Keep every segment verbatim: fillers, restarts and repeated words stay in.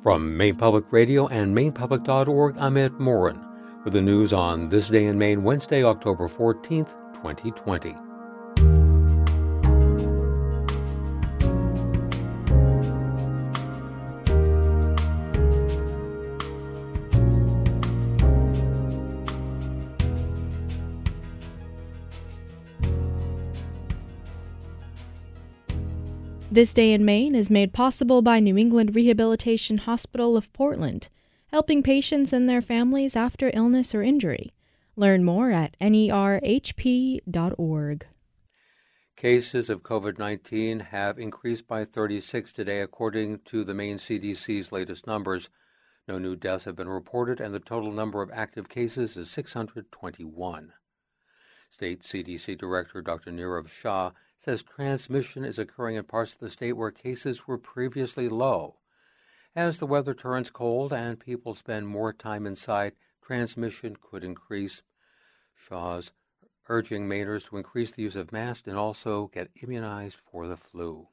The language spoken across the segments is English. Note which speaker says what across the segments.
Speaker 1: From Maine Public Radio and Maine Public dot org, I'm Ed Morin with the news on This Day in Maine, Wednesday, October fourteenth, twenty twenty.
Speaker 2: This Day in Maine is made possible by New England Rehabilitation Hospital of Portland, helping patients and their families after illness or injury. Learn more at N E R H P dot org.
Speaker 1: Cases of COVID nineteen have increased by thirty-six today, according to the Maine C D C's latest numbers. No new deaths have been reported, and the total number of active cases is six hundred twenty-one. State C D C Director Doctor Nirav Shah says transmission is occurring in parts of the state where cases were previously low. As the weather turns cold and people spend more time inside, transmission could increase. Shah's urging Mainers to increase the use of masks and also get immunized for the flu.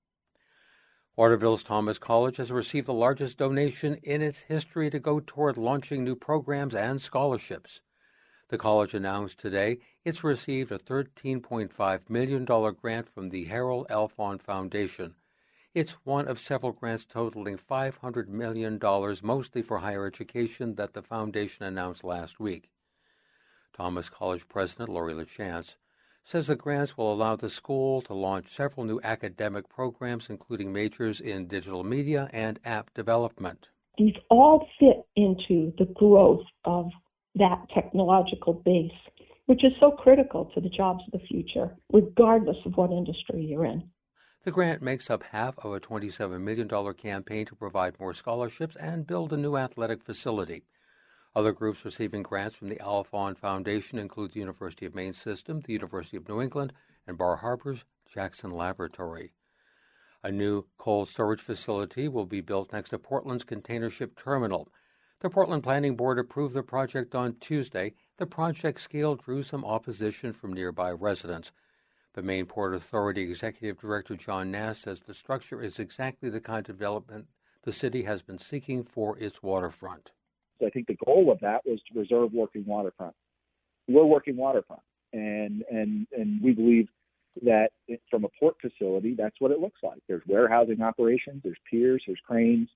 Speaker 1: Waterville's Thomas College has received the largest donation in its history to go toward launching new programs and scholarships. The college announced today it's received a thirteen point five million dollars grant from the Harold L. Fawn Foundation. It's one of several grants totaling five hundred million dollars, mostly for higher education, that the foundation announced last week. Thomas College President Lori LaChance says the grants will allow the school to launch several new academic programs, including majors in digital media and app development.
Speaker 3: These all fit into the growth of that technological base, which is so critical to the jobs of the future, regardless of what industry you're in.
Speaker 1: The grant makes up half of a twenty-seven million dollars campaign to provide more scholarships and build a new athletic facility. Other groups receiving grants from the Al Fawn Foundation include the University of Maine System, the University of New England, and Bar Harbor's Jackson Laboratory. A new cold storage facility will be built next to Portland's container ship terminal. The Portland Planning Board approved the project on Tuesday. The project scale drew some opposition from nearby residents. But Maine Port Authority Executive Director John Nass says the structure is exactly the kind of development the city has been seeking for its waterfront.
Speaker 4: I think the goal of that was to preserve working waterfront. We're working waterfront, and and and we believe that it, from a port facility, that's what it looks like. There's warehousing operations, there's piers, there's cranes.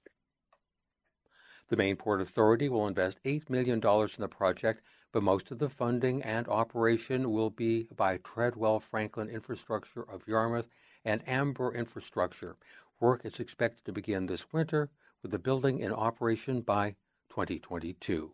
Speaker 1: The Maine Port Authority will invest eight million dollars in the project, but most of the funding and operation will be by Treadwell Franklin Infrastructure of Yarmouth and Amber Infrastructure. Work is expected to begin this winter, with the building in operation by twenty twenty-two.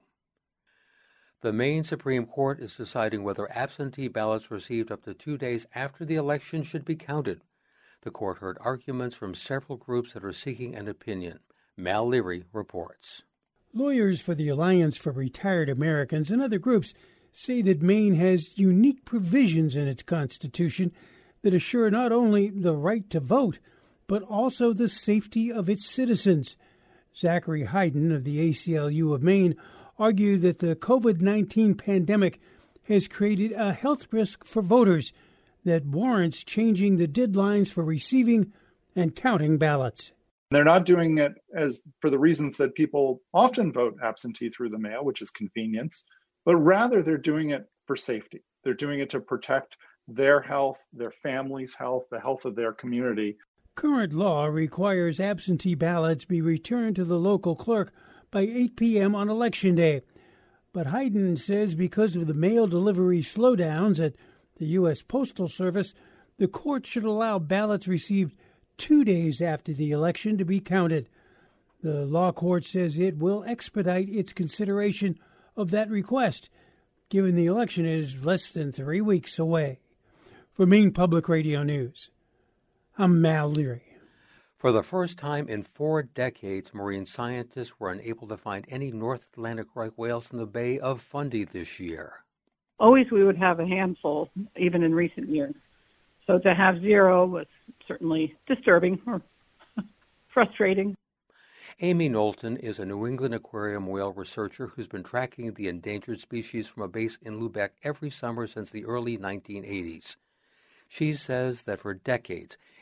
Speaker 1: The Maine Supreme Court is deciding whether absentee ballots received up to two days after the election should be counted. The court heard arguments from several groups that are seeking an opinion. Mal Leary reports.
Speaker 5: Lawyers for the Alliance for Retired Americans and other groups say that Maine has unique provisions in its Constitution that assure not only the right to vote, but also the safety of its citizens. Zachary Hayden of the A C L U of Maine argued that the COVID nineteen pandemic has created a health risk for voters that warrants changing the deadlines for receiving and counting ballots.
Speaker 6: They're not doing it as for the reasons that people often vote absentee through the mail, which is convenience, but rather they're doing it for safety. They're doing it to protect their health, their family's health, the health of their community.
Speaker 5: Current law requires absentee ballots be returned to the local clerk by eight p.m. on Election Day. But Hayden says because of the mail delivery slowdowns at the U S Postal Service, the court should allow ballots received two days after the election to be counted. The law court says it will expedite its consideration of that request, given the election is less than three weeks away. For Maine Public Radio News, I'm Mal Leary.
Speaker 1: For the first time in four decades, marine scientists were unable to find any North Atlantic right whales in the Bay of Fundy this year.
Speaker 7: Always we would have a handful, even in recent years. So to have zero was certainly disturbing or frustrating.
Speaker 1: Amy Knowlton is a New England aquarium whale researcher who's been tracking the endangered species from a base in Lubec every summer since the early nineteen eighties. She says that for decades,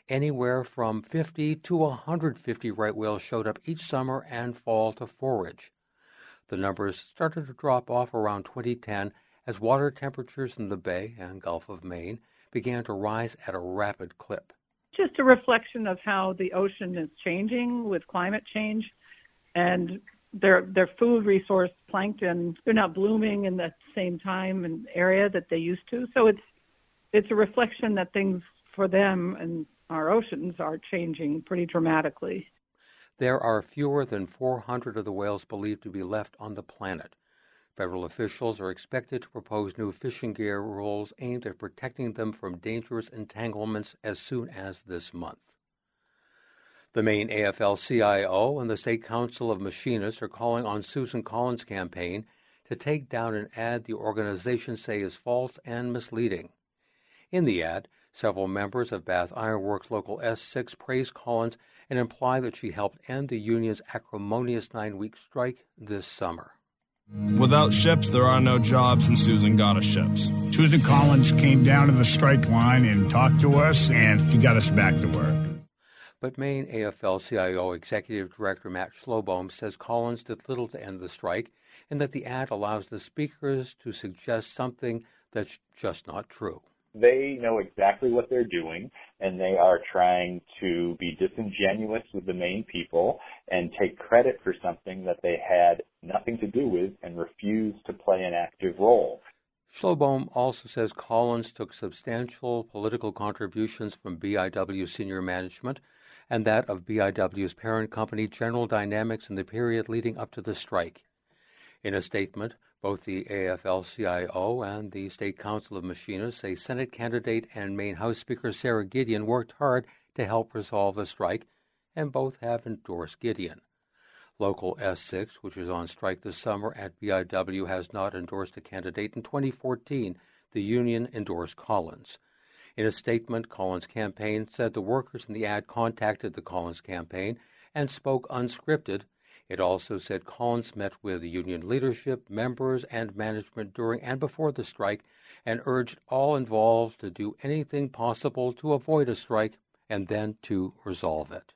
Speaker 1: Anywhere from fifty to one hundred fifty right whales showed up each summer and fall to forage. The numbers started to drop off around twenty ten as water temperatures in the Bay and Gulf of Maine began to rise at a rapid clip.
Speaker 7: Just a reflection of how the ocean is changing with climate change, and their their food resource, plankton, they're not blooming in the same time and area that they used to. So it's it's a reflection that things for them and our oceans are changing pretty dramatically.
Speaker 1: There are fewer than four hundred of the whales believed to be left on the planet. Federal officials are expected to propose new fishing gear rules aimed at protecting them from dangerous entanglements as soon as this month. The Maine A F L C I O and the State Council of Machinists are calling on Susan Collins' campaign to take down an ad the organization say is false and misleading. In the ad, several members of Bath Iron Works Local S six praise Collins and imply that she helped end the union's acrimonious nine-week strike this summer.
Speaker 8: Without ships, there are no jobs, and Susan got us ships.
Speaker 9: Susan Collins came down to the strike line and talked to us, and she got us back to work.
Speaker 1: But Maine A F L C I O Executive Director Matt Schlobohm says Collins did little to end the strike and that the ad allows the speakers to suggest something that's just not true.
Speaker 10: They know exactly what they're doing, and they are trying to be disingenuous with the Maine people and take credit for something that they had nothing to do with and refuse to play an active role.
Speaker 1: Schlobohm also says Collins took substantial political contributions from B I W senior management and that of B I W's parent company General Dynamics in the period leading up to the strike. In a statement, both the A F L C I O and the State Council of Machinists say Senate candidate and Maine House Speaker Sarah Gideon worked hard to help resolve the strike, and both have endorsed Gideon. Local S six, which was on strike this summer at B I W, has not endorsed a candidate. In twenty fourteen, the union endorsed Collins. In a statement, Collins' campaign said the workers in the ad contacted the Collins campaign and spoke unscripted. It also said Collins met with union leadership, members, and management during and before the strike and urged all involved to do anything possible to avoid a strike and then to resolve it.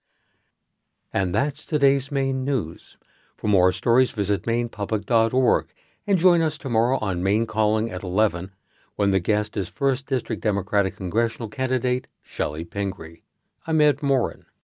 Speaker 1: And that's today's Maine News. For more stories, visit maine public dot org and join us tomorrow on Maine Calling at eleven when the guest is first District Democratic Congressional candidate Shelley Pingree. I'm Ed Morin.